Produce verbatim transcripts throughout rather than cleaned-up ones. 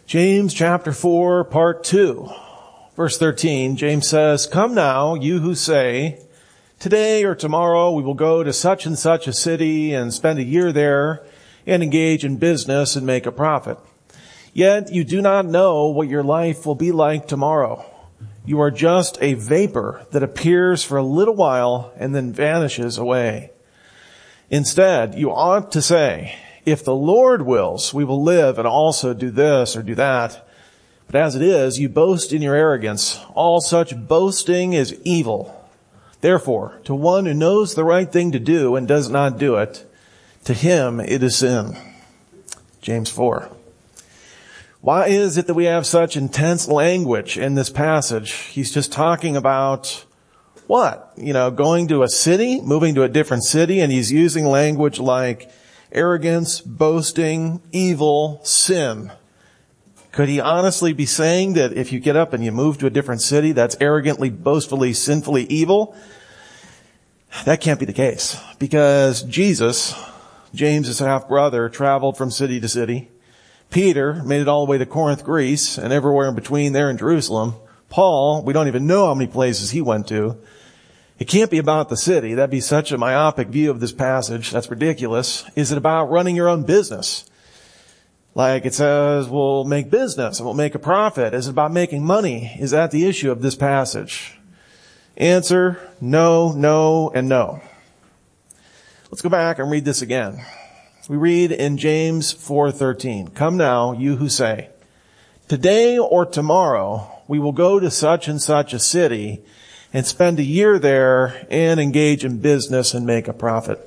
James chapter four, part two, verse thirteen, James says, "Come now, you who say, today or tomorrow we will go to such and such a city and spend a year there and engage in business and make a profit. Yet you do not know what your life will be like tomorrow. You are just a vapor that appears for a little while and then vanishes away. Instead, you ought to say, if the Lord wills, we will live and also do this or do that. But as it is, you boast in your arrogance. All such boasting is evil. Therefore, to one who knows the right thing to do and does not do it, to him it is sin." James four. Why is it that we have such intense language in this passage? He's just talking about what? You know, going to a city, moving to a different city, and he's using language like arrogance, boasting, evil, sin. Could he honestly be saying that if you get up and you move to a different city, that's arrogantly, boastfully, sinfully evil? That can't be the case, because Jesus, James's half-brother, traveled from city to city. Peter made it all the way to Corinth, Greece, and everywhere in between there in Jerusalem. Paul, we don't even know how many places he went to. It can't be about the city. That'd be such a myopic view of this passage. That's ridiculous. Is it about running your own business? Like it says, we'll make business and we'll make a profit. Is it about making money? Is that the issue of this passage? Answer, no, no, and no. Let's go back and read this again. We read in James four thirteen, "Come now, you who say, today or tomorrow we will go to such and such a city and spend a year there and engage in business and make a profit."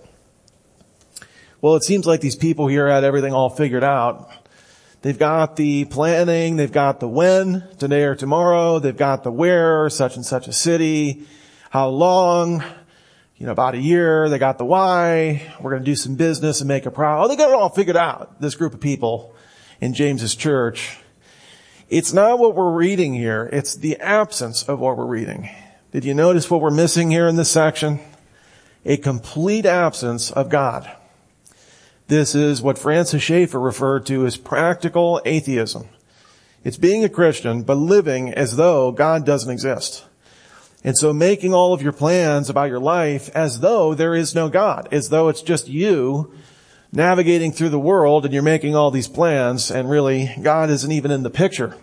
Well, it seems like these people here had everything all figured out. They've got the planning, they've got the when, today or tomorrow, they've got the where, such and such a city, how long, you know, about a year, they got the why, we're going to do some business and make a profit. Oh, they got it all figured out, this group of people in James's church. It's not what we're reading here, it's the absence of what we're reading. Did you notice what we're missing here in this section? A complete absence of God. This is what Francis Schaeffer referred to as practical atheism. It's being a Christian, but living as though God doesn't exist. And so making all of your plans about your life as though there is no God, as though it's just you navigating through the world and you're making all these plans and really God isn't even in the picture.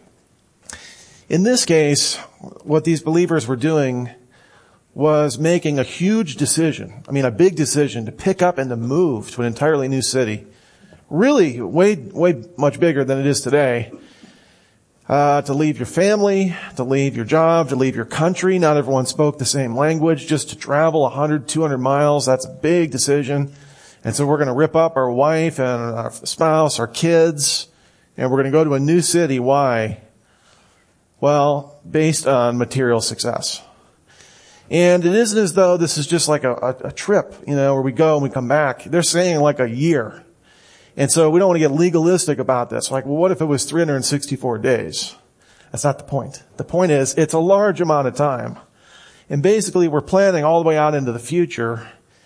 In this case, what these believers were doing was making a huge decision. I mean, a big decision to pick up and to move to an entirely new city. Really way, way much bigger than it is today. Uh, to leave your family, to leave your job, to leave your country. Not everyone spoke the same language. Just to travel one hundred, two hundred miles, that's a big decision. And so we're going to rip up our wife and our spouse, our kids, and we're going to go to a new city. Why? Well, based on material success. And it isn't as though this is just like a, a, a trip, you know, where we go and we come back. They're saying like a year. And so we don't want to get legalistic about this. Like, well, what if it was three hundred sixty-four days? That's not the point. The point is, it's a large amount of time. And basically, we're planning all the way out into the future.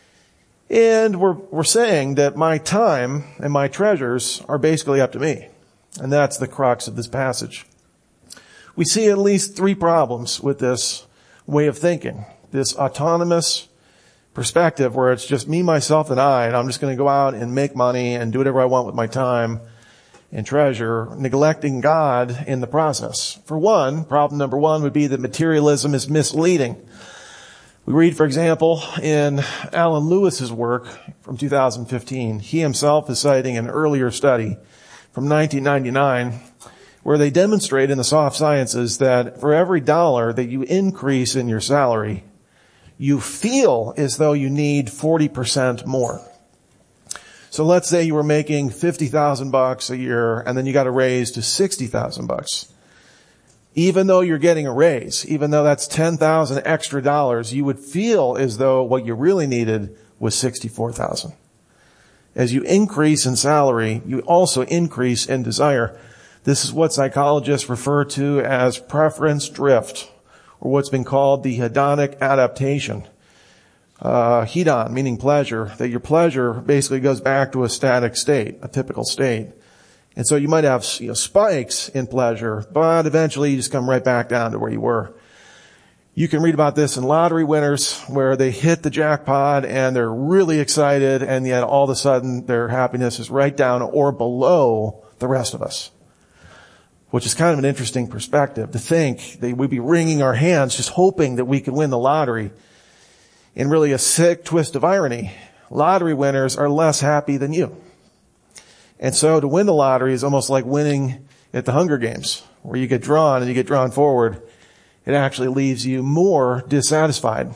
And we're, we're saying that my time and my treasures are basically up to me. And that's the crux of this passage. We see at least three problems with this way of thinking, this autonomous perspective where it's just me, myself, and I, and I'm just going to go out and make money and do whatever I want with my time and treasure, neglecting God in the process. For one, problem number one would be that materialism is misleading. We read, for example, in Alan Lewis's work from two thousand fifteen. He himself is citing an earlier study from nineteen ninety-nine where they demonstrate in the soft sciences that for every dollar that you increase in your salary, you feel as though you need forty percent more. So let's say you were making fifty thousand bucks a year and then you got a raise to sixty thousand bucks. Even though you're getting a raise, even though that's ten thousand extra dollars, you would feel as though what you really needed was sixty-four thousand. As you increase in salary, you also increase in desire. This is what psychologists refer to as preference drift, or what's been called the hedonic adaptation. Uh, hedon, meaning pleasure, that your pleasure basically goes back to a static state, a typical state. And so you might have, you know, spikes in pleasure, but eventually you just come right back down to where you were. You can read about this in lottery winners where they hit the jackpot and they're really excited, and yet all of a sudden their happiness is right down or below the rest of us. Which is kind of an interesting perspective to think that we'd be wringing our hands just hoping that we could win the lottery. In really a sick twist of irony, lottery winners are less happy than you. And so to win the lottery is almost like winning at the Hunger Games, where you get drawn and you get drawn forward. It actually leaves you more dissatisfied.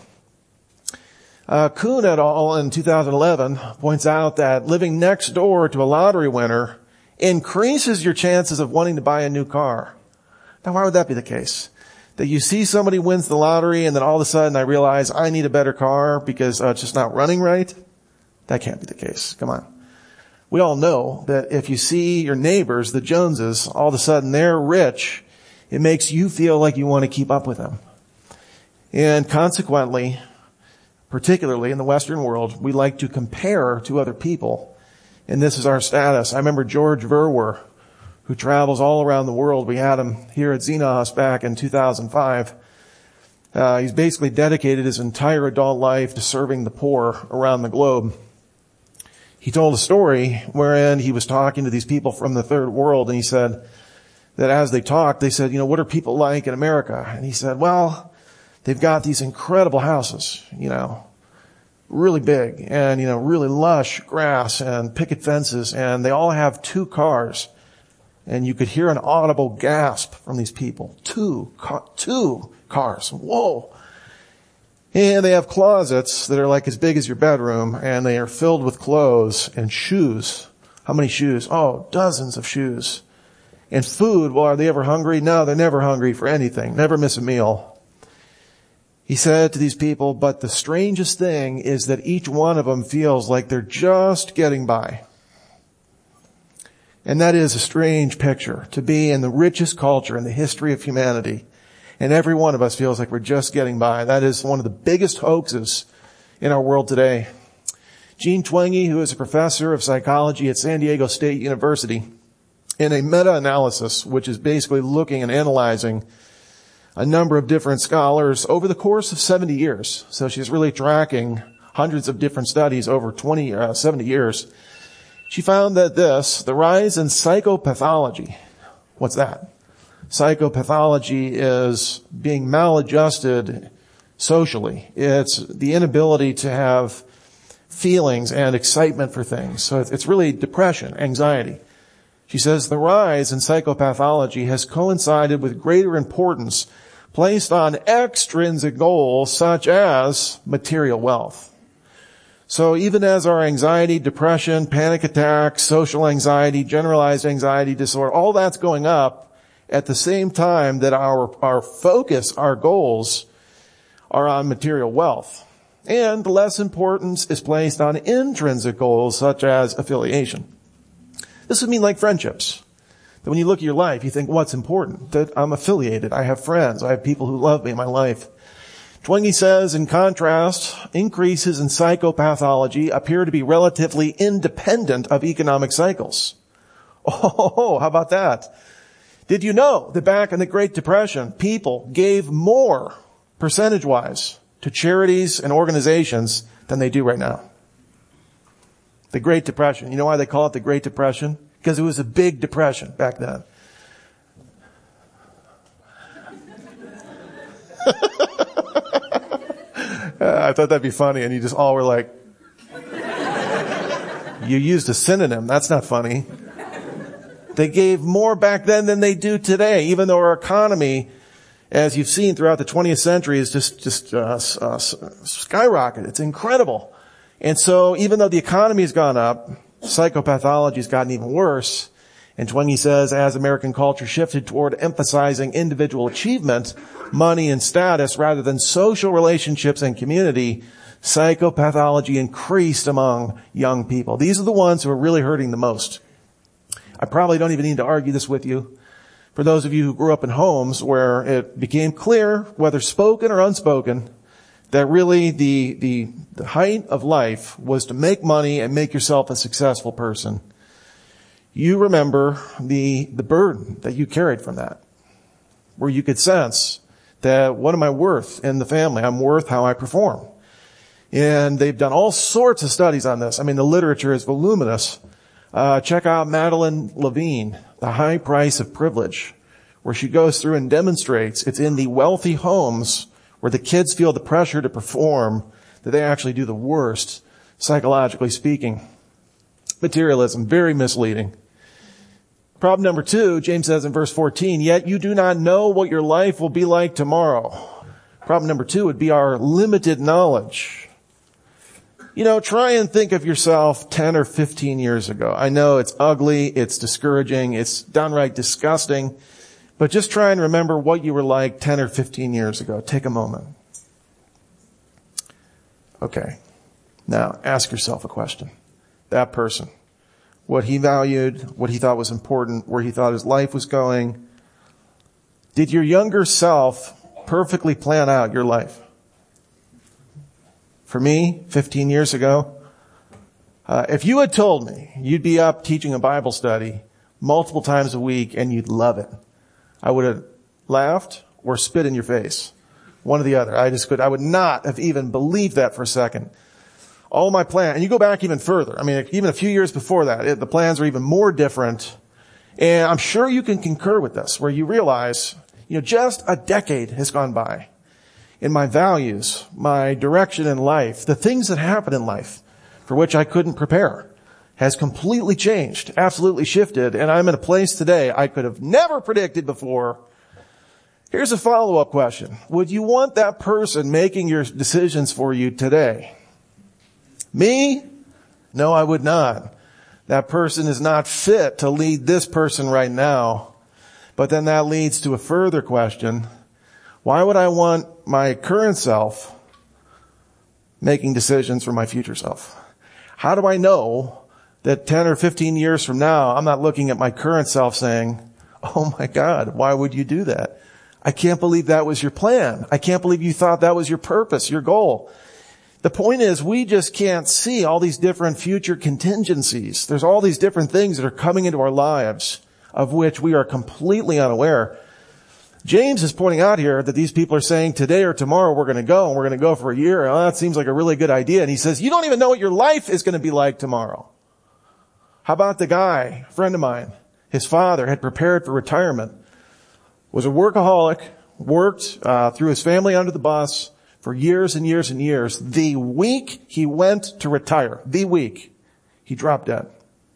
Uh, Kuhn et al. In two thousand eleven points out that living next door to a lottery winner increases your chances of wanting to buy a new car. Now, why would that be the case? That you see somebody wins the lottery and then all of a sudden I realize I need a better car because uh, it's just not running right? That can't be the case. Come on. We all know that if you see your neighbors, the Joneses, all of a sudden they're rich, it makes you feel like you want to keep up with them. And consequently, particularly in the Western world, we like to compare to other people. And this is our status. I remember George Verwer, who travels all around the world. We had him here at Xenos back in two thousand five. Uh, he's basically dedicated his entire adult life to serving the poor around the globe. He told a story wherein he was talking to these people from the third world, and he said that as they talked, they said, you know, what are people like in America? And he said, well, they've got these incredible houses, you know, really big and, you know, really lush grass and picket fences, and they all have two cars. And you could hear an audible gasp from these people. Two, car, two cars. Whoa. And they have closets that are like as big as your bedroom, and they are filled with clothes and shoes. How many shoes? Oh, dozens of shoes. And food, well, are they ever hungry? No, they're never hungry for anything. Never miss a meal. He said to these people, but the strangest thing is that each one of them feels like they're just getting by. And that is a strange picture, to be in the richest culture in the history of humanity. And every one of us feels like we're just getting by. That is one of the biggest hoaxes in our world today. Jean Twenge, who is a professor of psychology at San Diego State University, in a meta-analysis, which is basically looking and analyzing a number of different scholars over the course of seventy years. So she's really tracking hundreds of different studies over twenty, uh, seventy years. She found that this, the rise in psychopathology, what's that? Psychopathology is being maladjusted socially. It's the inability to have feelings and excitement for things. So it's really depression, anxiety. She says the rise in psychopathology has coincided with greater importance placed on extrinsic goals such as material wealth. So even as our anxiety, depression, panic attacks, social anxiety, generalized anxiety disorder, all that's going up, at the same time that our, our focus, our goals are on material wealth. And less importance is placed on intrinsic goals such as affiliation. This would mean like friendships. That when you look at your life, you think, what's important? That I'm affiliated. I have friends. I have people who love me in my life. Twenge says, in contrast, increases in psychopathology appear to be relatively independent of economic cycles. Oh, how about that? Did you know that back in the Great Depression, people gave more, percentage-wise, to charities and organizations than they do right now? The Great Depression. You know why they call it the Great Depression? Because it was a big depression back then. I thought that'd be funny, and you just all were like, you used a synonym. That's not funny. They gave more back then than they do today, even though our economy, as you've seen throughout the twentieth century, is just, just, uh, uh, skyrocketed. It's incredible. And so even though the economy has gone up, psychopathology has gotten even worse. And Twenge says, as American culture shifted toward emphasizing individual achievement, money and status rather than social relationships and community, psychopathology increased among young people. These are the ones who are really hurting the most. I probably don't even need to argue this with you. For those of you who grew up in homes where it became clear, whether spoken or unspoken, that really the, the, the height of life was to make money and make yourself a successful person. you remember the, the burden that you carried from that, where you could sense that what am I worth in the family? I'm worth how I perform. And they've done all sorts of studies on this. I mean, the literature is voluminous. Uh, check out Madeline Levine, The High Price of Privilege, where she goes through and demonstrates it's in the wealthy homes where the kids feel the pressure to perform that they actually do the worst, psychologically speaking. Materialism, very misleading. Problem number two, James says in verse fourteen, yet you do not know what your life will be like tomorrow. Problem number two would be our limited knowledge. You know, try and think of yourself ten or fifteen years ago. I know it's ugly, it's discouraging, it's downright disgusting, but just try and remember what you were like ten or fifteen years ago. Take a moment. Okay. Now, ask yourself a question. That person, what he valued, what he thought was important, where he thought his life was going. Did your younger self perfectly plan out your life? For me, fifteen years ago, uh, if you had told me you'd be up teaching a Bible study multiple times a week and you'd love it, I would have laughed or spit in your face. One or the other. I just could, I would not have even believed that for a second. All my plan, and you go back even further. I mean, even a few years before that, it, the plans are even more different. And I'm sure you can concur with this, where you realize, you know, just a decade has gone by. In my values, my direction in life, the things that happen in life for which I couldn't prepare has completely changed, absolutely shifted, and I'm in a place today I could have never predicted before. Here's a follow-up question. Would you want that person making your decisions for you today? Me? No, I would not. That person is not fit to lead this person right now. But then that leads to a further question. Why would I want my current self making decisions for my future self? How do I know that ten or fifteen years from now, I'm not looking at my current self saying, oh my God, why would you do that? I can't believe that was your plan. I can't believe you thought that was your purpose, your goal. The point is, we just can't see all these different future contingencies. There's all these different things that are coming into our lives of which we are completely unaware. James is pointing out here that these people are saying today or tomorrow we're going to go and we're going to go for a year. Oh, that seems like a really good idea. And he says, you don't even know what your life is going to be like tomorrow. How about the guy, a friend of mine, his father had prepared for retirement, was a workaholic, worked uh, threw his family under the bus for years and years and years. The week he went to retire, the week, he dropped dead.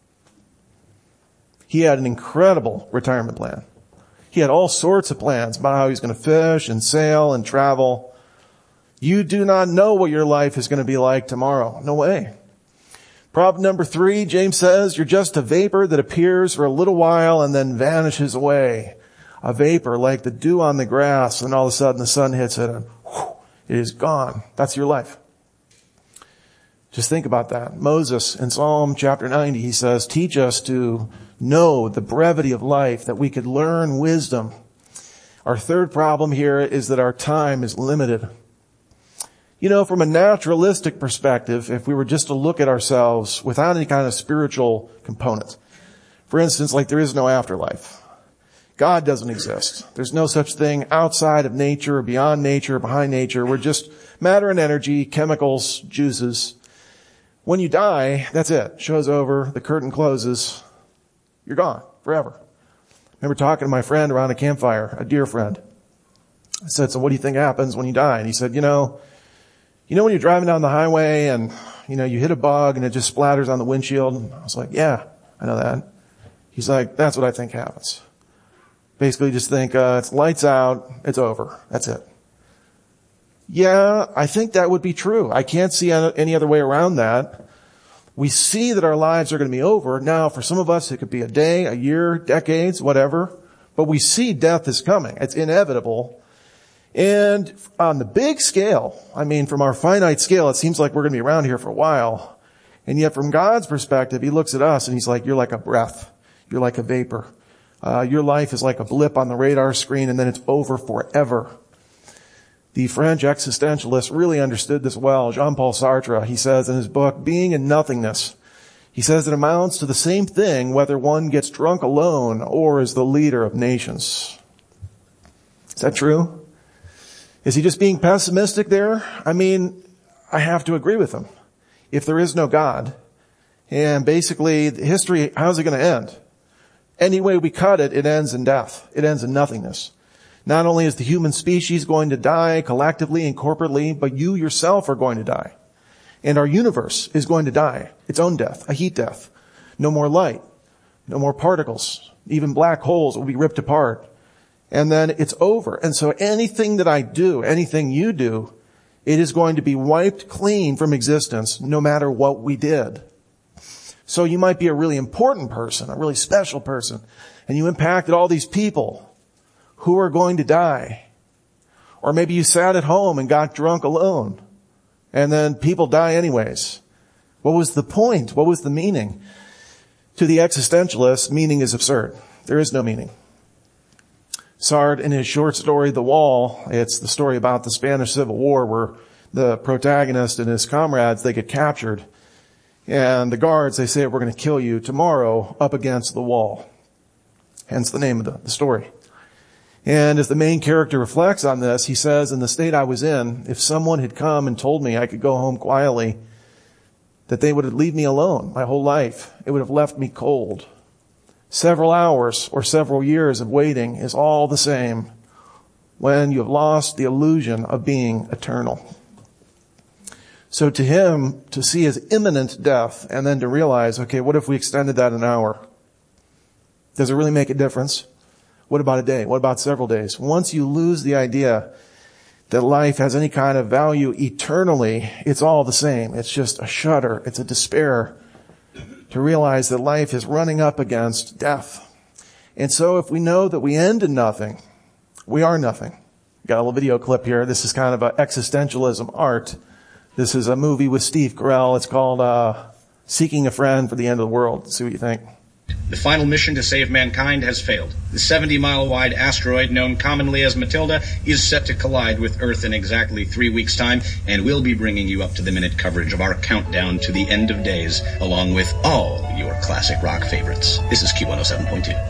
He had an incredible retirement plan. He had all sorts of plans about how he's going to fish and sail and travel. You do not know what your life is going to be like tomorrow. No way. Problem number three, James says, you're just a vapor that appears for a little while and then vanishes away. A vapor like the dew on the grass, and all of a sudden the sun hits it and whew, it is gone. That's your life. Just think about that. Moses in Psalm chapter ninety, he says, teach us to know the brevity of life, that we could learn wisdom. Our third problem here is that our time is limited. You know, from a naturalistic perspective, if we were just to look at ourselves without any kind of spiritual component, for instance, like there is no afterlife. God doesn't exist. There's no such thing outside of nature, or beyond nature, or behind nature. We're just matter and energy, chemicals, juices. When you die, that's it. Show's over. The curtain closes. You're gone forever. I remember talking to my friend around a campfire, a dear friend. I said, so what do you think happens when you die? And he said, you know, you know when you're driving down the highway and, you know, you hit a bug and it just splatters on the windshield? I was like, yeah, I know that. He's like, that's what I think happens. Basically just think, uh, it's lights out, it's over. That's it. Yeah, I think that would be true. I can't see any other way around that. We see that our lives are going to be over. Now, for some of us, it could be a day, a year, decades, whatever. But we see death is coming. It's inevitable. And on the big scale, I mean, from our finite scale, it seems like we're going to be around here for a while. And yet from God's perspective, he looks at us and he's like, you're like a breath. You're like a vapor. Uh, your life is like a blip on the radar screen and then it's over forever. The French existentialist really understood this well. Jean-Paul Sartre, he says in his book, being in nothingness He says it amounts to the same thing whether one gets drunk alone or is the leader of nations. Is that true? Is he just being pessimistic there? I mean, I have to agree with him. If there is no God, and basically history, how's it going to end? Any way we cut it, it ends in death. It ends in nothingness. Not only is the human species going to die collectively and corporately, but you yourself are going to die. And our universe is going to die. Its own death, a heat death. No more light. No more particles. Even black holes will be ripped apart. And then it's over. And so anything that I do, anything you do, it is going to be wiped clean from existence no matter what we did. So you might be a really important person, a really special person, and you impacted all these people who are going to die. Or maybe you sat at home and got drunk alone. And then people die anyways. What was the point? What was the meaning? To the existentialist, meaning is absurd. There is no meaning. Sartre, in his short story, The Wall, it's the story about the Spanish Civil War where the protagonist and his comrades, they get captured. And the guards, they say, we're going to kill you tomorrow up against the wall. Hence the name of the, the story. And as the main character reflects on this, he says, in the state I was in, if someone had come and told me I could go home quietly, that they would leave me alone my whole life. It would have left me cold. Several hours or several years of waiting is all the same when you have lost the illusion of being eternal. So to him, to see his imminent death and then to realize, okay, what if we extended that an hour? Does it really make a difference? What about a day? What about several days? Once you lose the idea that life has any kind of value eternally, it's all the same. It's just a shudder. It's a despair to realize that life is running up against death. And so if we know that we end in nothing, we are nothing. Got a little video clip here. This is kind of an existentialism art. This is a movie with Steve Carell. It's called uh Seeking a Friend for the End of the World. Let's see what you think. The final mission to save mankind has failed. The seventy-mile-wide asteroid known commonly as Matilda is set to collide with Earth in exactly three weeks' time, and we'll be bringing you up-to-the-minute coverage of our countdown to the end of days, along with all your classic rock favorites. This is Q one oh seven point two.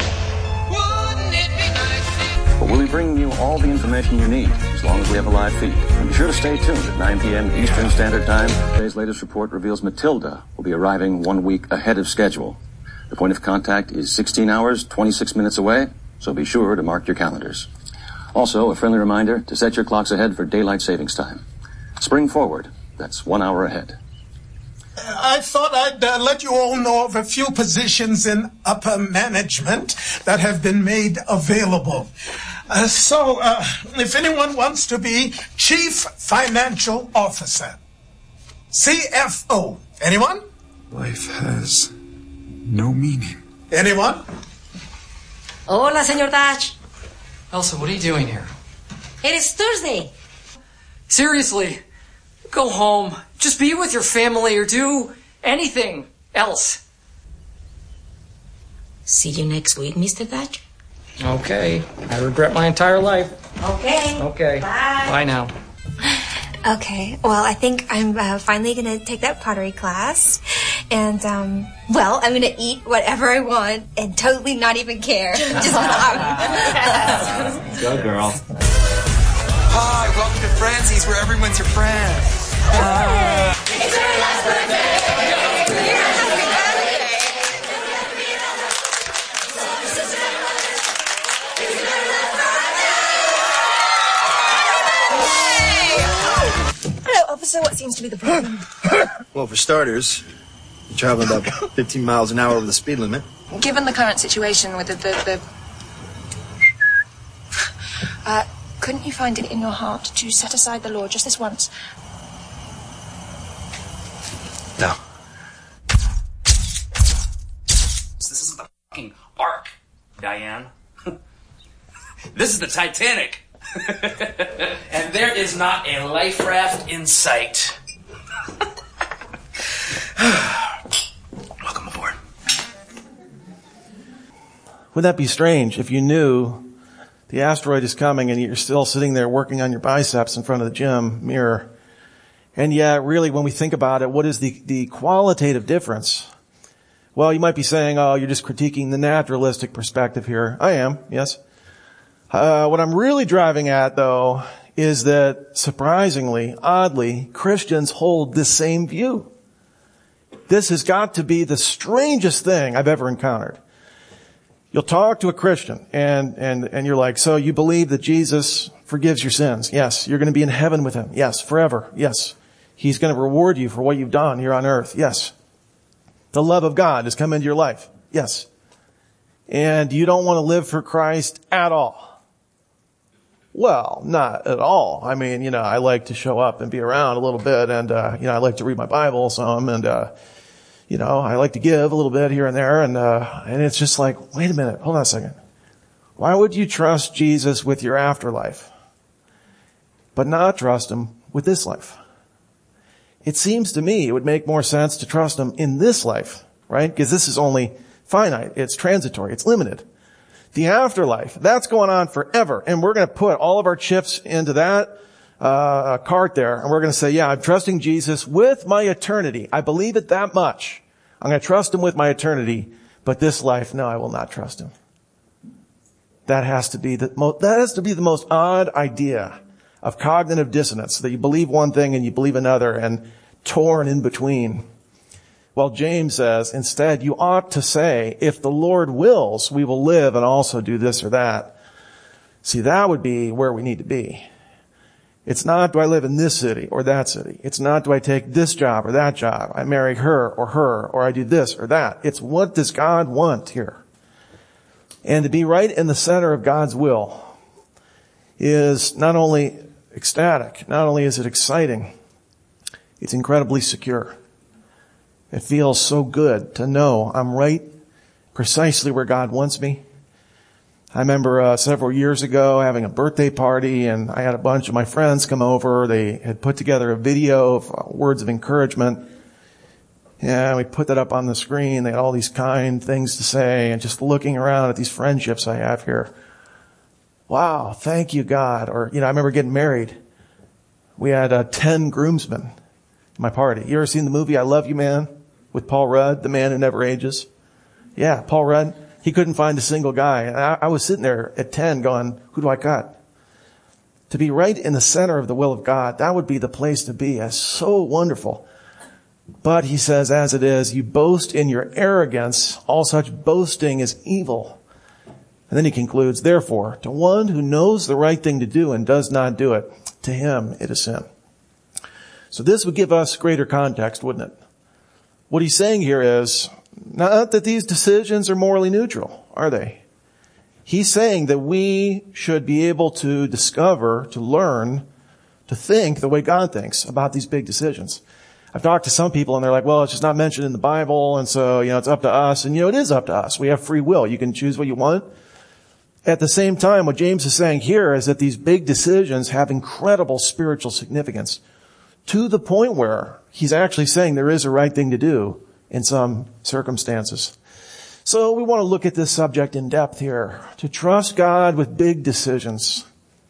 But we'll be bringing you all the information you need, as long as we have a live feed. And be sure to stay tuned at nine p.m. Eastern Standard Time. Today's latest report reveals Matilda will be arriving one week ahead of schedule. The point of contact is sixteen hours, twenty-six minutes away, so be sure to mark your calendars. Also, a friendly reminder to set your clocks ahead for daylight savings time. Spring forward, that's one hour ahead. I thought I'd uh, let you all know of a few positions in upper management that have been made available. Uh, so, uh, if anyone wants to be Chief Financial Officer, C F O, anyone? Life has no meaning. Anyone? Hola, Señor Dutch. Elsa, what are you doing here? It is Thursday. Seriously, go home. Just be with your family or do anything else. See you next week, Mister Dutch. Okay. I regret my entire life. Okay. Okay. Bye. Bye now. Okay, well, I think I'm uh, finally going to take that pottery class. And, um, well, I'm going to eat whatever I want and totally not even care. Just Go, girl. Hi, welcome to Francie's, where everyone's your friend. Uh, It's her last birthday! Hello, officer, what seems to be the problem? Well, for starters, you're traveling about fifteen miles an hour over the speed limit. Given the current situation with the... the, the uh, couldn't you find it in your heart to set aside the law just this once? No. This isn't the fucking Ark, Diane. This is the Titanic. And there is not a life raft in sight. Welcome aboard. Wouldn't that be strange if you knew the asteroid is coming and you're still sitting there working on your biceps in front of the gym mirror? And yet, really, when we think about it, what is the, the qualitative difference Well, you might be saying, oh, you're just critiquing the naturalistic perspective here. I am, yes. Uh, what I'm really driving at, though, is that surprisingly, oddly, Christians hold this same view. This has got to be the strangest thing I've ever encountered. You'll talk to a Christian and, and, and you're like, so you believe that Jesus forgives your sins? Yes. You're going to be in heaven with him? Yes. Forever? Yes. He's going to reward you for what you've done here on earth? Yes. The love of God has come into your life? Yes. And you don't want to live for Christ at all? Well, not at all. I mean, you know, I like to show up and be around a little bit, and, uh, you know, I like to read my Bible some, and, uh, you know, I like to give a little bit here and there, and, uh, and it's just like, wait a minute, hold on a second. Why would you trust Jesus with your afterlife, but not trust him with this life? It seems to me it would make more sense to trust him in this life, right? Because this is only finite. It's transitory. It's limited. The afterlife, that's going on forever. And we're going to put all of our chips into that uh cart there. And we're going to say, yeah, I'm trusting Jesus with my eternity. I believe it that much. I'm going to trust him with my eternity. But this life, no, I will not trust him. That has to be the most, that has to be the most odd idea of cognitive dissonance, that you believe one thing and you believe another and torn in between. Well, James says, instead, you ought to say, if the Lord wills, we will live and also do this or that. See, that would be where we need to be. It's not, do I live in this city or that city? It's not, do I take this job or that job? I marry her or her, or I do this or that. It's, what does God want here? And to be right in the center of God's will is not only ecstatic, not only is it exciting, it's incredibly secure. It feels so good to know I'm right precisely where God wants me. I remember uh, several years ago having a birthday party, and I had a bunch of my friends come over. They had put together a video of uh, words of encouragement. Yeah, we put that up on the screen. They had all these kind things to say, and just looking around at these friendships I have here. Wow, thank you, God. Or, you know, I remember getting married. We had uh, ten groomsmen at my party. You ever seen the movie I Love You, Man? With Paul Rudd, the man who never ages. Yeah, Paul Rudd. He couldn't find a single guy. And I, I was sitting there at ten going, who do I got? To be right in the center of the will of God, that would be the place to be. That's so wonderful. But he says, as it is, you boast in your arrogance. All such boasting is evil. And then he concludes, therefore, to one who knows the right thing to do and does not do it, to him it is sin. So this would give us greater context, wouldn't it? What he's saying here is not that these decisions are morally neutral, are they? He's saying that we should be able to discover, to learn, to think the way God thinks about these big decisions. I've talked to some people and they're like, well, it's just not mentioned in the Bible, and so, you know, it's up to us. And, you know, it is up to us. We have free will. You can choose what you want. At the same time, what James is saying here is that these big decisions have incredible spiritual significance, to the point where he's actually saying there is a right thing to do in some circumstances. So we want to look at this subject in depth here. To trust God with big decisions.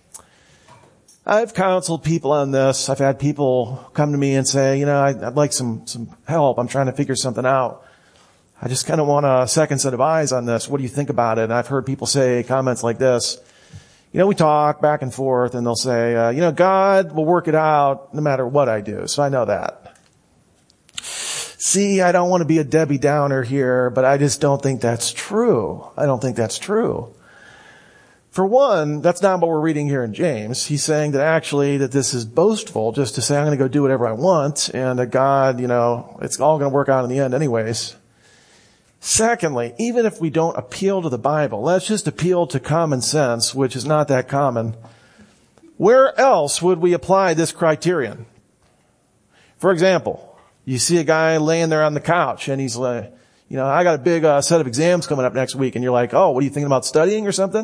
I've counseled people on this. I've had people come to me and say, you know, I'd like some, some help. I'm trying to figure something out. I just kind of want a second set of eyes on this. What do you think about it? And I've heard people say comments like this. You know, we talk back and forth, and they'll say, uh, you know, God will work it out no matter what I do. So I know that. See, I don't want to be a Debbie Downer here, but I just don't think that's true. I don't think that's true. For one, that's not what we're reading here in James. He's saying that actually that this is boastful, just to say I'm going to go do whatever I want, and that God, you know, it's all going to work out in the end anyways. Secondly, even if we don't appeal to the Bible, let's just appeal to common sense, which is not that common. Where else would we apply this criterion? For example, you see a guy laying there on the couch and he's like, you know, I got a big uh, set of exams coming up next week, and you're like, oh, what are you thinking about studying or something?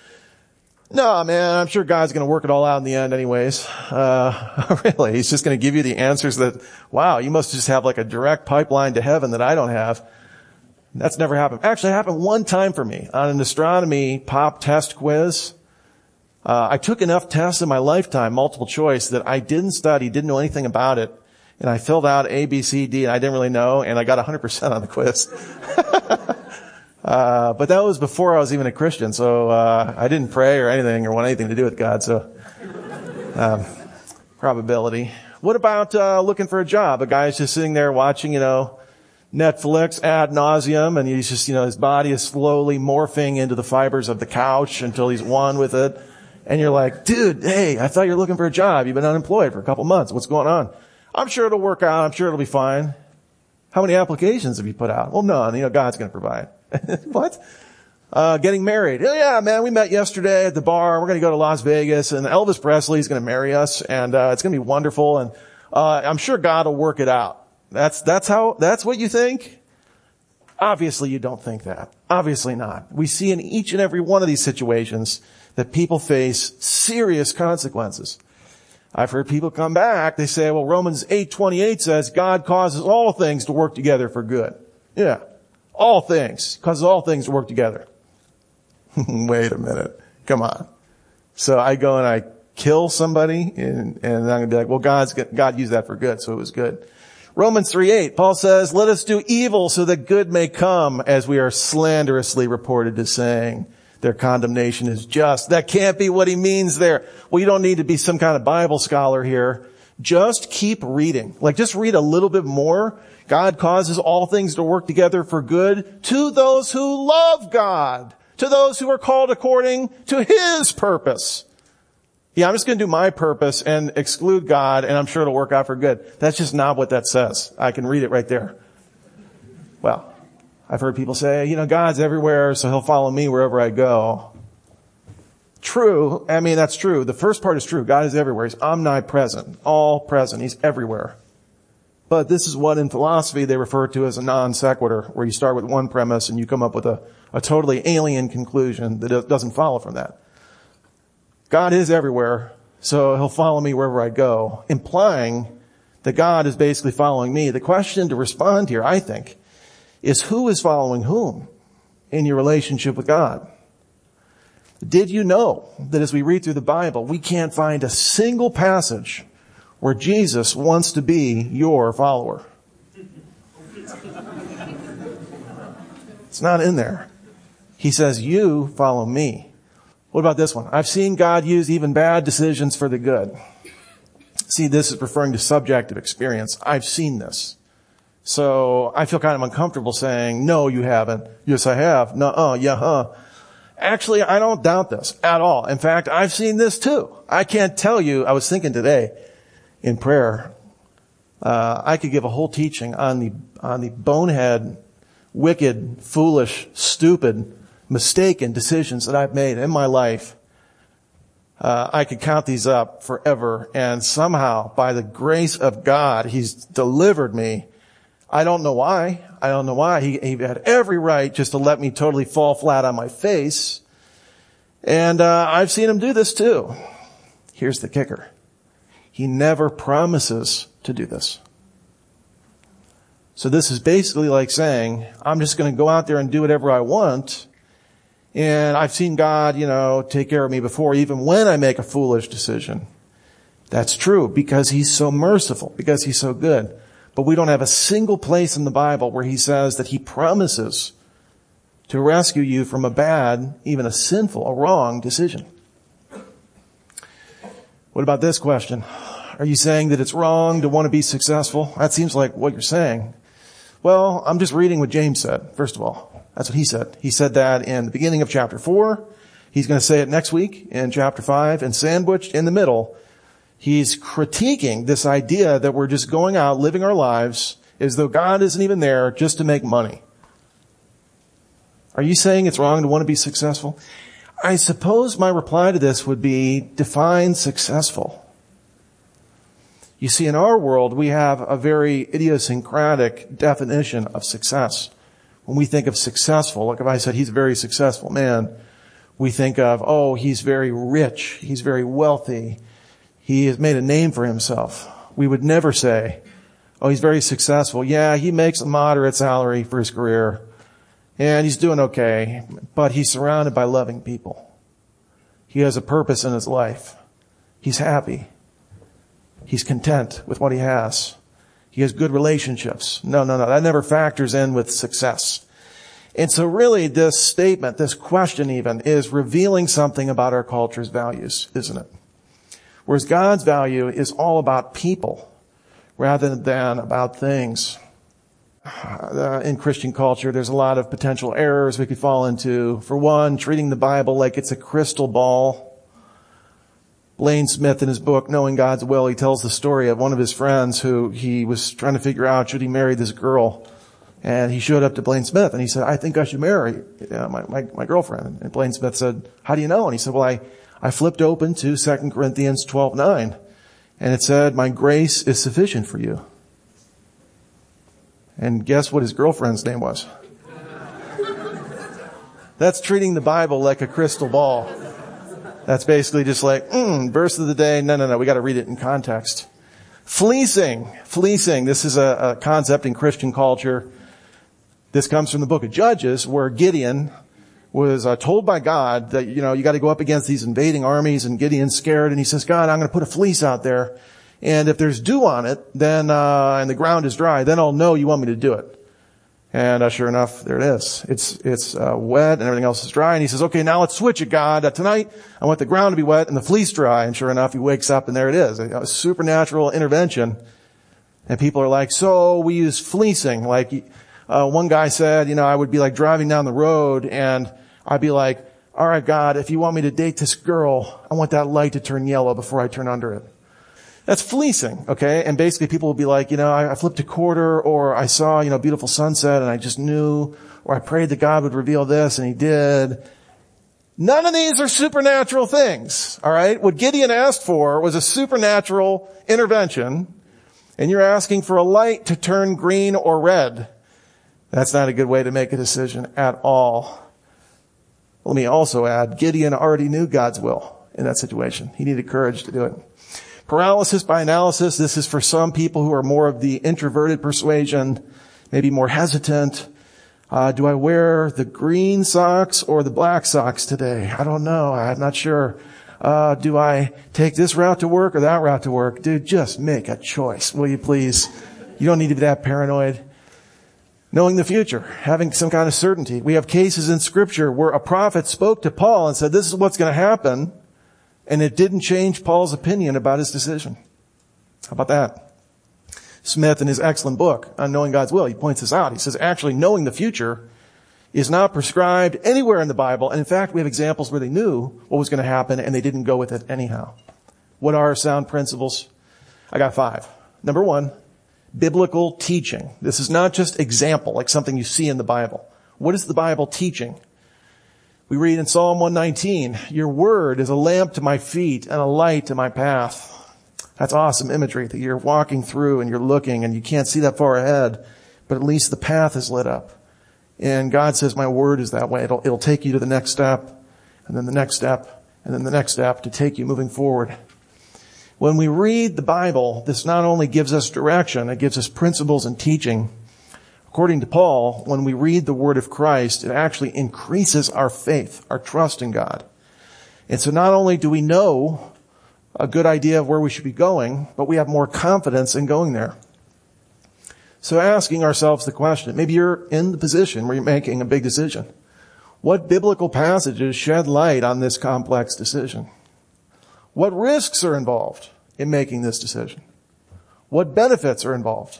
No, man, I'm sure God's going to work it all out in the end anyways. Uh, really, he's just going to give you the answers that, wow, you must just have like a direct pipeline to heaven that I don't have. That's never happened. Actually, it happened one time for me on an astronomy pop test quiz. Uh, I took enough tests in my lifetime, multiple choice, that I didn't study, didn't know anything about it. and I filled out A, B, C, D, and I didn't really know, and I got one hundred percent on the quiz. uh, but that was before I was even a Christian, so uh, I didn't pray or anything or want anything to do with God, so um, probability. What about uh, looking for a job? A guy's just sitting there watching, you know, Netflix ad nauseum, and he's just, you know, his body is slowly morphing into the fibers of the couch until he's one with it. And you're like, dude, hey, I thought you were looking for a job. You've been unemployed for a couple months. What's going on? I'm sure it'll work out. I'm sure it'll be fine. How many applications have you put out? Well, none. You know, God's going to provide. What? Uh, getting married. Oh, yeah, man, we met yesterday at the bar. We're going to go to Las Vegas, and Elvis Presley's going to marry us, and uh, it's going to be wonderful. And uh, I'm sure God will work it out. That's, that's how, that's what you think? Obviously you don't think that. Obviously not. We see in each and every one of these situations that people face serious consequences. I've heard people come back, they say, well, Romans eight twenty-eight says God causes all things to work together for good. Yeah. All things. Causes all things to work together. Wait a minute. Come on. So I go and I kill somebody, and, and I'm going to be like, well, God's, God used that for good, so it was good. Romans three eight, Paul says, let us do evil so that good may come, as we are slanderously reported as saying their condemnation is just. That can't be what he means there. Well, you don't need to be some kind of Bible scholar here. Just keep reading. Like, just read a little bit more. God causes all things to work together for good to those who love God, to those who are called according to his purpose. Yeah, I'm just going to do my purpose and exclude God, and I'm sure it'll work out for good. That's just not what that says. I can read it right there. Well, I've heard people say, you know, God's everywhere, so he'll follow me wherever I go. True. I mean, that's true. The first part is true. God is everywhere. He's omnipresent, all present. He's everywhere. But this is what in philosophy they refer to as a non sequitur, where you start with one premise and you come up with a, a totally alien conclusion that doesn't follow from that. God is everywhere, so he'll follow me wherever I go, implying that God is basically following me. The question to respond here, I think, is who is following whom in your relationship with God? Did you know that as we read through the Bible, we can't find a single passage where Jesus wants to be your follower? It's not in there. He says, you follow me. What about this one? I've seen God use even bad decisions for the good. See, this is referring to subjective experience. I've seen this. So I feel kind of uncomfortable saying, no, you haven't. Yes, I have. No, yeah, huh. Actually, I don't doubt this at all. In fact, I've seen this too. I can't tell you, I was thinking today in prayer, uh, I could give a whole teaching on the, on the bonehead, wicked, foolish, stupid, mistaken decisions that I've made in my life. Uh, I could count these up forever, and somehow, by the grace of God, he's delivered me. I don't know why. I don't know why. He, he had every right just to let me totally fall flat on my face. And uh, I've seen him do this too. Here's the kicker. He never promises to do this. So this is basically like saying, I'm just going to go out there and do whatever I want. And I've seen God, you know, take care of me before, even when I make a foolish decision. That's true because he's so merciful, because he's so good. But we don't have a single place in the Bible where he says that he promises to rescue you from a bad, even a sinful, a wrong decision. What about this question? Are you saying that it's wrong to want to be successful? That seems like what you're saying. Well, I'm just reading what James said, first of all. That's what he said. He said that in the beginning of chapter four. He's going to say it next week in chapter five. And sandwiched in the middle, he's critiquing this idea that we're just going out, living our lives as though God isn't even there just to make money. Are you saying it's wrong to want to be successful? I suppose my reply to this would be, define successful. You see, in our world, we have a very idiosyncratic definition of success. When we think of successful, like if I said he's a very successful man, we think of, oh, he's very rich, he's very wealthy, he has made a name for himself. We would never say, oh, he's very successful. Yeah, he makes a moderate salary for his career, and he's doing okay, but he's surrounded by loving people. He has a purpose in his life. He's happy. He's content with what he has. He has good relationships. No, no, no. That never factors in with success. And so really this statement, this question even, is revealing something about our culture's values, isn't it? Whereas God's value is all about people rather than about things. Uh, in Christian culture, there's a lot of potential errors we could fall into. For one, treating the Bible like it's a crystal ball. Blaine Smith, in his book, Knowing God's Will, he tells the story of one of his friends who he was trying to figure out, should he marry this girl? And he showed up to Blaine Smith and he said, I think I should marry uh, my, my, my girlfriend. And Blaine Smith said, how do you know? And he said, well, I, I flipped open to Second Corinthians twelve nine, and it said, my grace is sufficient for you. And guess what his girlfriend's name was? That's treating the Bible like a crystal ball. That's basically just like, mm, verse of the day. No, no, no. We got to read it in context. Fleecing. Fleecing. This is a, a concept in Christian culture. This comes from the book of Judges, where Gideon was uh, told by God that, you know, you got to go up against these invading armies, and Gideon's scared, and he says, God, I'm going to put a fleece out there, and if there's dew on it, then, uh, and the ground is dry, then I'll know you want me to do it. And uh, sure enough, there it is. It's, it's, uh, wet and everything else is dry. And he says, okay, now let's switch it, God. Uh, tonight, I want the ground to be wet and the fleece dry. And sure enough, he wakes up and there it is. A, a supernatural intervention. And people are like, so we use fleecing. Like, uh, one guy said, you know, I would be like driving down the road and I'd be like, all right, God, if you want me to date this girl, I want that light to turn yellow before I turn under it. That's fleecing, okay? And basically people will be like, you know, I, I flipped a quarter, or I saw, you know, beautiful sunset and I just knew, or I prayed that God would reveal this and he did. None of these are supernatural things, all right? What Gideon asked for was a supernatural intervention, and you're asking for a light to turn green or red. That's not a good way to make a decision at all. Let me also add, Gideon already knew God's will in that situation. He needed courage to do it. Paralysis by analysis. This is for some people who are more of the introverted persuasion, maybe more hesitant. Uh, do I wear the green socks or the black socks today? I don't know. I'm not sure. Uh, do I take this route to work or that route to work? Dude, just make a choice, will you please? You don't need to be that paranoid. Knowing the future, having some kind of certainty. We have cases in Scripture where a prophet spoke to Paul and said, this is what's going to happen. And it didn't change Paul's opinion about his decision. How about that? Smith, in his excellent book on Knowing God's Will, he points this out. He says, actually, knowing the future is not prescribed anywhere in the Bible. And in fact, we have examples where they knew what was going to happen and they didn't go with it anyhow. What are sound principles? I got five. Number one, biblical teaching. This is not just example, like something you see in the Bible. What is the Bible teaching? We read in Psalm one nineteen, your word is a lamp to my feet and a light to my path. That's awesome imagery that you're walking through and you're looking and you can't see that far ahead, but at least the path is lit up. And God says, my word is that way. It'll, it'll take you to the next step, and then the next step, and then the next step to take you moving forward. When we read the Bible, this not only gives us direction, it gives us principles and teaching. According to Paul, when we read the word of Christ, it actually increases our faith, our trust in God. And so not only do we know a good idea of where we should be going, but we have more confidence in going there. So asking ourselves the question, maybe you're in the position where you're making a big decision. What biblical passages shed light on this complex decision? What risks are involved in making this decision? What benefits are involved?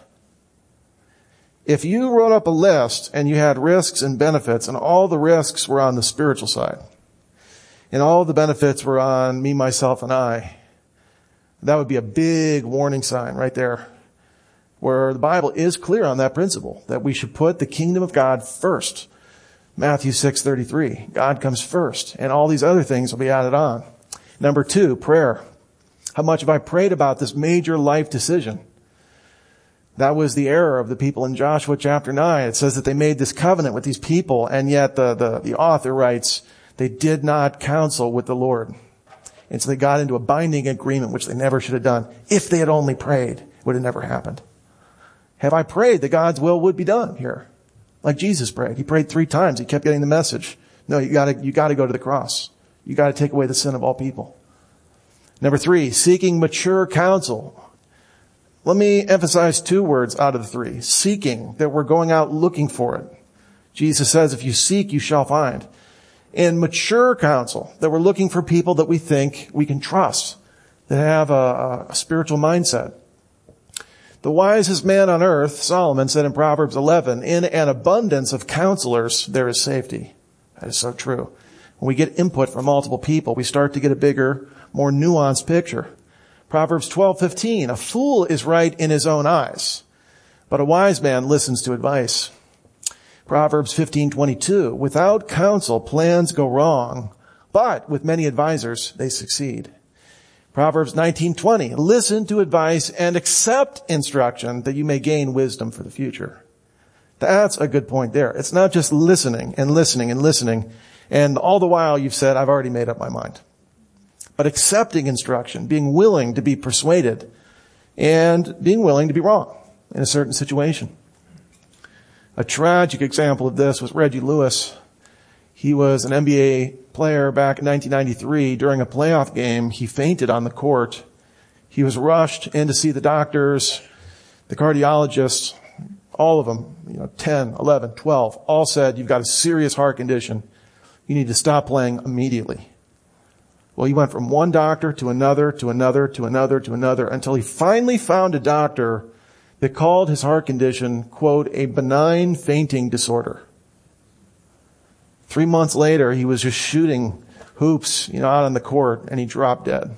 If you wrote up a list and you had risks and benefits, and all the risks were on the spiritual side, and all the benefits were on me, myself, and I, that would be a big warning sign right there, where the Bible is clear on that principle, that we should put the kingdom of God first. Matthew six thirty-three, God comes first, and all these other things will be added on. Number two, prayer. How much have I prayed about this major life decision? That was the error of the people in Joshua chapter nine. It says that they made this covenant with these people, and yet the, the, the author writes, they did not counsel with the Lord. And so they got into a binding agreement, which they never should have done. If they had only prayed, it would have never happened. Have I prayed that God's will would be done here? Like Jesus prayed. He prayed three times. He kept getting the message. No, you gotta, you gotta go to the cross. You gotta take away the sin of all people. Number three, seeking mature counsel. Let me emphasize two words out of the three. Seeking, that we're going out looking for it. Jesus says, if you seek, you shall find. And mature counsel, that we're looking for people that we think we can trust, that have a, a spiritual mindset. The wisest man on earth, Solomon, said in Proverbs eleven, in an abundance of counselors, there is safety. That is so true. When we get input from multiple people, we start to get a bigger, more nuanced picture. Proverbs twelve fifteen, a fool is right in his own eyes, but a wise man listens to advice. Proverbs fifteen twenty-two, without counsel, plans go wrong, but with many advisors, they succeed. Proverbs nineteen twenty, listen to advice and accept instruction that you may gain wisdom for the future. That's a good point there. It's not just listening and listening and listening, and all the while you've said, I've already made up my mind. But accepting instruction, being willing to be persuaded, and being willing to be wrong in a certain situation. A tragic example of this was Reggie Lewis. He was an N B A player back in nineteen ninety-three. During a playoff game, he fainted on the court. He was rushed in to see the doctors, the cardiologists, all of them, you know, ten, eleven, twelve, all said, you've got a serious heart condition. You need to stop playing immediately. Well, he went from one doctor to another, to another, to another, to another, until he finally found a doctor that called his heart condition, quote, a benign fainting disorder. Three months later, he was just shooting hoops, you know, out on the court, and he dropped dead.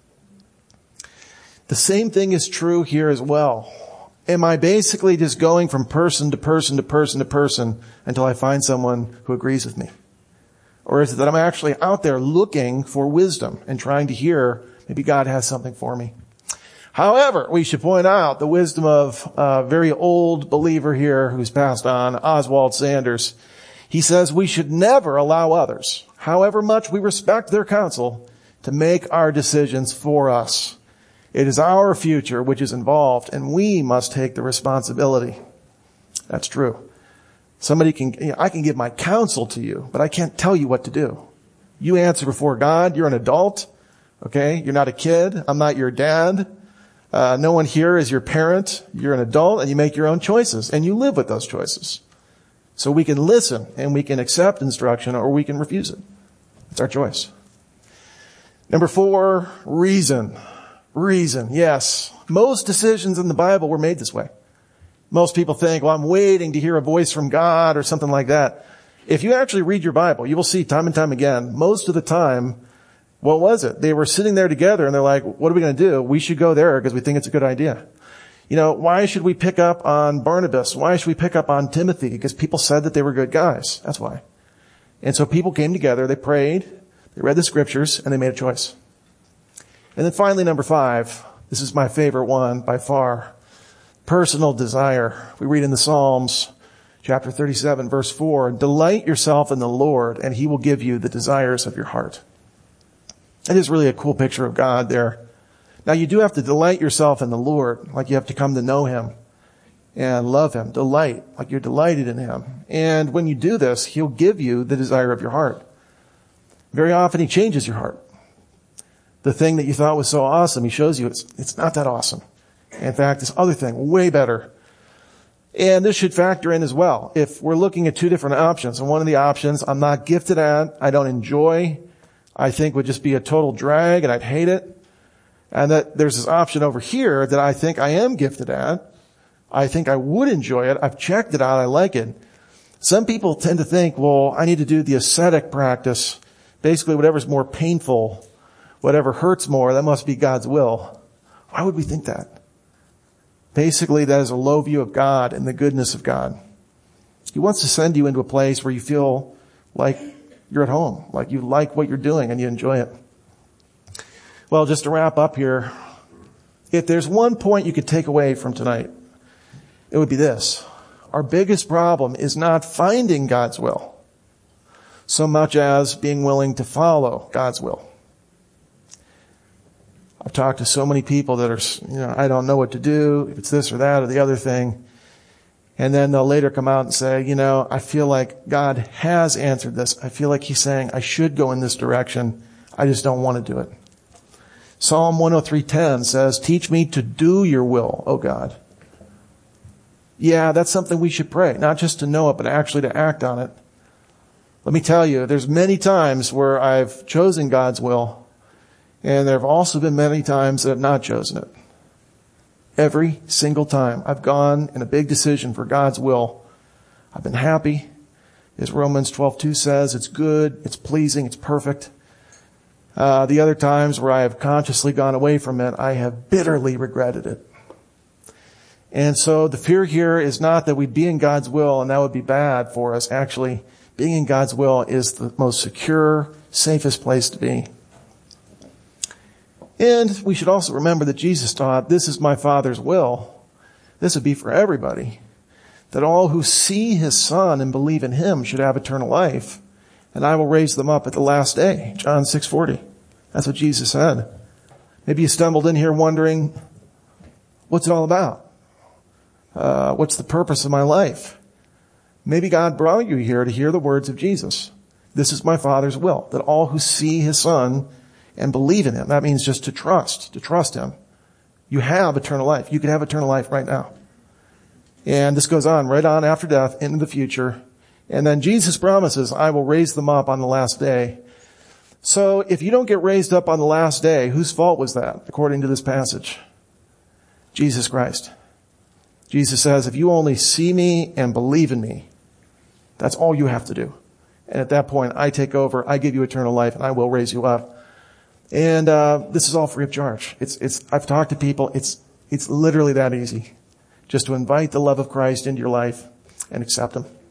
The same thing is true here as well. Am I basically just going from person to person to person to person until I find someone who agrees with me? Or is it that I'm actually out there looking for wisdom and trying to hear maybe God has something for me? However, we should point out the wisdom of a very old believer here who's passed on, Oswald Sanders. He says we should never allow others, however much we respect their counsel, to make our decisions for us. It is our future which is involved, and we must take the responsibility. That's true. Somebody can, you know, I can give my counsel to you, but I can't tell you what to do. You answer before God. You're an adult. Okay. You're not a kid. I'm not your dad. Uh, no one here is your parent. You're an adult and you make your own choices and you live with those choices. So we can listen and we can accept instruction or we can refuse it. It's our choice. Number four, reason. Reason. Yes. Most decisions in the Bible were made this way. Most people think, well, I'm waiting to hear a voice from God or something like that. If you actually read your Bible, you will see time and time again, most of the time, what was it? They were sitting there together and they're like, what are we going to do? We should go there because we think it's a good idea. You know, why should we pick up on Barnabas? Why should we pick up on Timothy? Because people said that they were good guys. That's why. And so people came together, they prayed, they read the scriptures, and they made a choice. And then finally, number five, this is my favorite one by far. Personal desire. We read in the Psalms, chapter thirty-seven, verse four, delight yourself in the Lord, and he will give you the desires of your heart. It is really a cool picture of God there. Now, you do have to delight yourself in the Lord, like you have to come to know him and love him. Delight, like you're delighted in him. And when you do this, he'll give you the desire of your heart. Very often, he changes your heart. The thing that you thought was so awesome, he shows you it's, it's not that awesome. In fact, this other thing, way better. And this should factor in as well. If we're looking at two different options, and one of the options I'm not gifted at, I don't enjoy, I think would just be a total drag and I'd hate it. And that there's this option over here that I think I am gifted at. I think I would enjoy it. I've checked it out. I like it. Some people tend to think, well, I need to do the ascetic practice. Basically, whatever's more painful, whatever hurts more, that must be God's will. Why would we think that? Basically, that is a low view of God and the goodness of God. He wants to send you into a place where you feel like you're at home, like you like what you're doing and you enjoy it. Well, just to wrap up here, if there's one point you could take away from tonight, it would be this. Our biggest problem is not finding God's will so much as being willing to follow God's will. I've talked to so many people that are, you know, I don't know what to do, if it's this or that or the other thing. And then they'll later come out and say, you know, I feel like God has answered this. I feel like he's saying I should go in this direction. I just don't want to do it. Psalm one oh three ten says, teach me to do your will, O God. Yeah, that's something we should pray, not just to know it, but actually to act on it. Let me tell you, there's many times where I've chosen God's will, and there have also been many times that I've not chosen it. Every single time I've gone in a big decision for God's will, I've been happy. As Romans twelve two says, it's good, it's pleasing, it's perfect. Uh, the other times where I have consciously gone away from it, I have bitterly regretted it. And so the fear here is not that we'd be in God's will and that would be bad for us. Actually, being in God's will is the most secure, safest place to be. And we should also remember that Jesus taught, this is my Father's will. This would be for everybody. That all who see his Son and believe in him should have eternal life. And I will raise them up at the last day. John six forty. That's what Jesus said. Maybe you stumbled in here wondering, what's it all about? Uh, what's the purpose of my life? Maybe God brought you here to hear the words of Jesus. This is my Father's will, that all who see his Son and believe in him, that means just to trust, to trust him. You have eternal life. You can have eternal life right now. And this goes on right on after death into the future. And then Jesus promises, I will raise them up on the last day. So if you don't get raised up on the last day, whose fault was that, according to this passage? Jesus Christ. Jesus says, if you only see me and believe in me, that's all you have to do. And at that point, I take over, I give you eternal life, and I will raise you up. And uh this is all free of charge. It's, it's, I've talked to people, it's, it's literally that easy. Just to invite the love of Christ into your life and accept him.